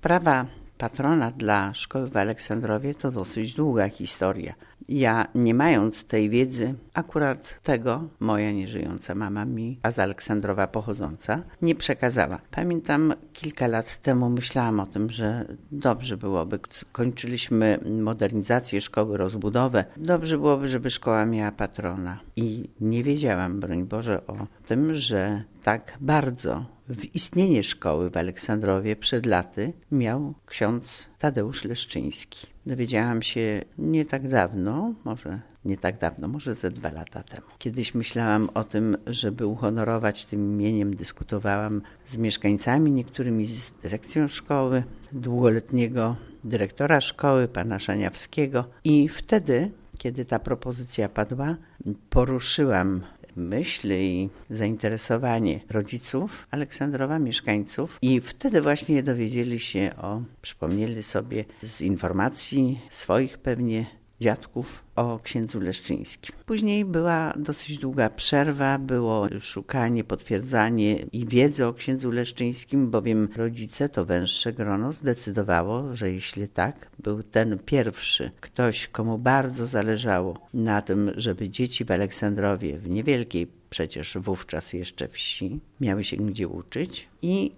Sprawa patrona dla szkoły w Aleksandrowie to dosyć długa historia. Ja, nie mając tej wiedzy, akurat tego moja nieżyjąca mama mi, a z Aleksandrowa pochodząca, nie przekazała. Pamiętam, kilka lat temu myślałam o tym, że dobrze byłoby, kończyliśmy modernizację szkoły, rozbudowę, dobrze byłoby, żeby szkoła miała patrona. I nie wiedziałam, broń Boże, o tym, że tak bardzo w istnienie szkoły w Aleksandrowie przed laty miał ksiądz Tadeusz Leszczyński. Dowiedziałam się nie tak dawno, może ze 2 lata temu. Kiedyś myślałam o tym, żeby uhonorować tym imieniem, dyskutowałam z mieszkańcami, niektórymi z dyrekcją szkoły, długoletniego dyrektora szkoły, pana Szaniawskiego. I wtedy, kiedy ta propozycja padła, poruszyłam myśl i zainteresowanie rodziców Aleksandrowa, mieszkańców, i wtedy właśnie dowiedzieli się przypomnieli sobie z informacji swoich pewnie dziadków o księdzu Leszczyńskim. Później była dosyć długa przerwa, było szukanie, potwierdzanie i wiedzy o księdzu Leszczyńskim, bowiem rodzice, to węższe grono, zdecydowało, że jeśli tak, był ten pierwszy, ktoś, komu bardzo zależało na tym, żeby dzieci w Aleksandrowie, w niewielkiej przecież wówczas jeszcze wsi, miały się gdzie uczyć, i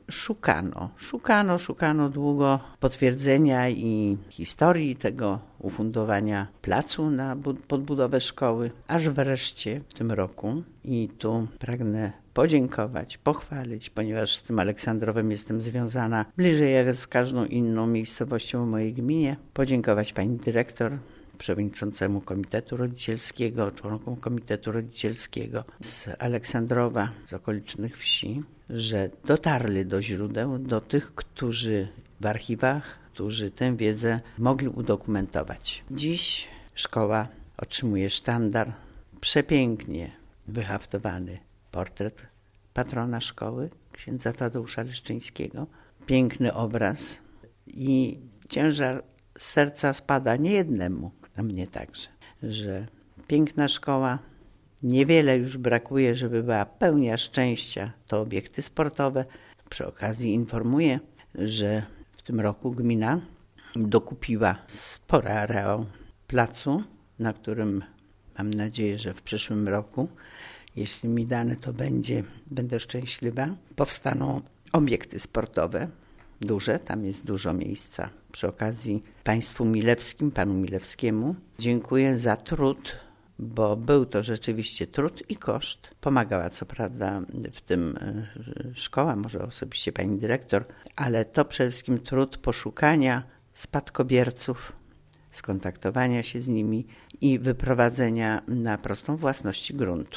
szukano długo potwierdzenia i historii tego ufundowania placu na podbudowę szkoły, aż wreszcie w tym roku, i tu pragnę podziękować, pochwalić, ponieważ z tym Aleksandrowem jestem związana bliżej jak z każdą inną miejscowością w mojej gminie, podziękować pani dyrektor, przewodniczącemu komitetu rodzicielskiego, członkom komitetu rodzicielskiego z Aleksandrowa, z okolicznych wsi, że dotarli do źródeł, do tych, którzy w archiwach, którzy tę wiedzę mogli udokumentować. Dziś szkoła otrzymuje sztandar, przepięknie wyhaftowany portret patrona szkoły, księdza Tadeusza Leszczyńskiego, piękny obraz, i ciężar z serca spada niejednemu, a mnie także, że piękna szkoła, niewiele już brakuje, żeby była pełnia szczęścia, to obiekty sportowe. Przy okazji informuję, że w tym roku gmina dokupiła spory areał placu, na którym mam nadzieję, że w przyszłym roku, jeśli mi dane to będę szczęśliwa, powstaną obiekty sportowe duże, tam jest dużo miejsca. Przy okazji państwu milewskim, panu Milewskiemu dziękuję za trud, bo był to rzeczywiście trud i koszt. Pomagała co prawda w tym szkoła, może osobiście pani dyrektor, ale to przede wszystkim trud poszukania spadkobierców, skontaktowania się z nimi i wyprowadzenia na prostą własności gruntu.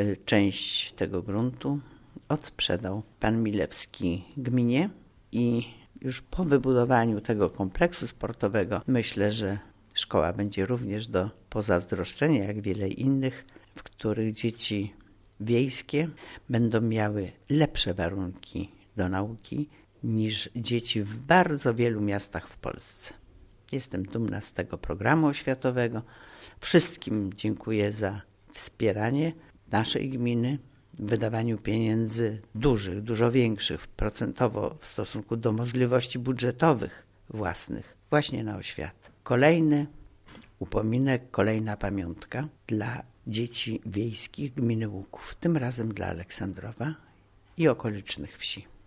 Część tego gruntu odsprzedał pan Milewski gminie i już po wybudowaniu tego kompleksu sportowego myślę, że szkoła będzie również do pozazdroszczenia, jak wiele innych, w których dzieci wiejskie będą miały lepsze warunki do nauki niż dzieci w bardzo wielu miastach w Polsce. Jestem dumna z tego programu oświatowego. Wszystkim dziękuję za wspieranie naszej gminy w wydawaniu pieniędzy dużych, dużo większych procentowo w stosunku do możliwości budżetowych własnych właśnie na oświatę. Kolejny upominek, kolejna pamiątka dla dzieci wiejskich gminy Łuków, tym razem dla Aleksandrowa i okolicznych wsi.